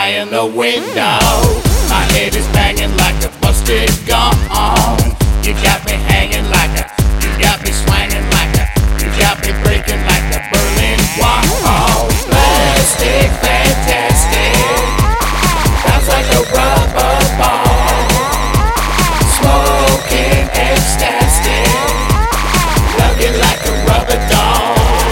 high in the window. My head is banging like a busted gong. You got me hanging like a, you got me swinging like a, you got me breaking like a Berlin Wall. Plastic, fantastic, sounds like a rubber ball. Smoking ecstasy, love you like a rubber doll.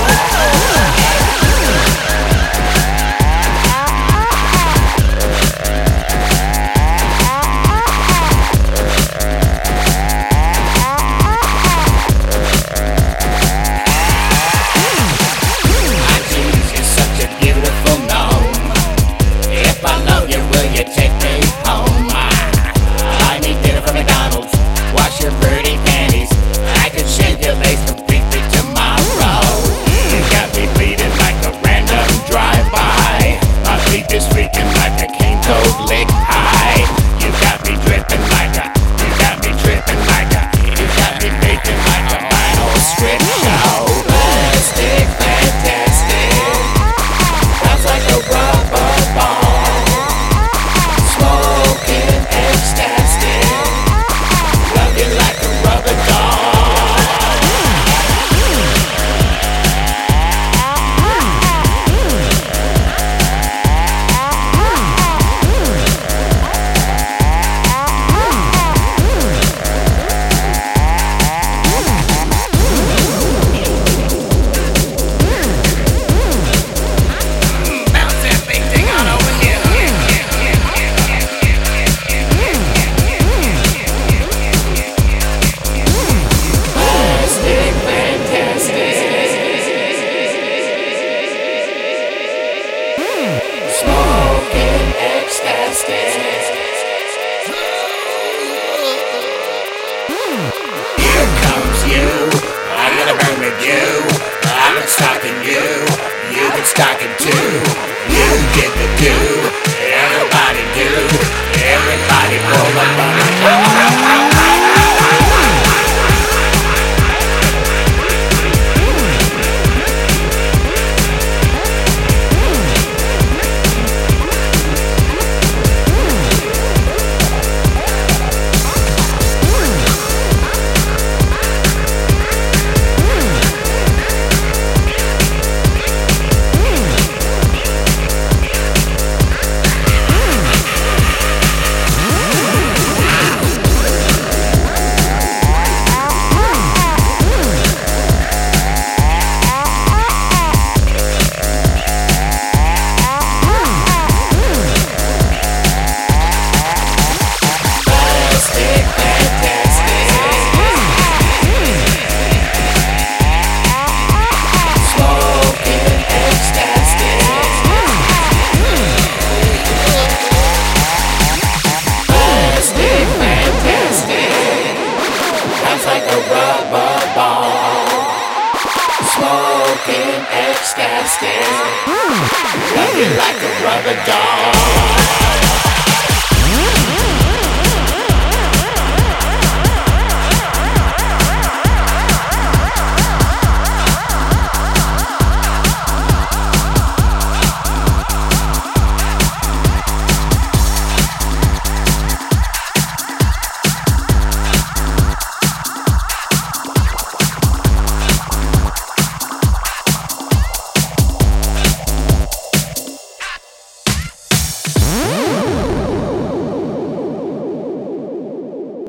Smoking ecstasy. Here comes you, I'm gonna burn with you. I've been stalking you, you've been stalking too. You get the do, everybody do. Everybody pull the button. Smoking ecstasy, love you like a rubber doll.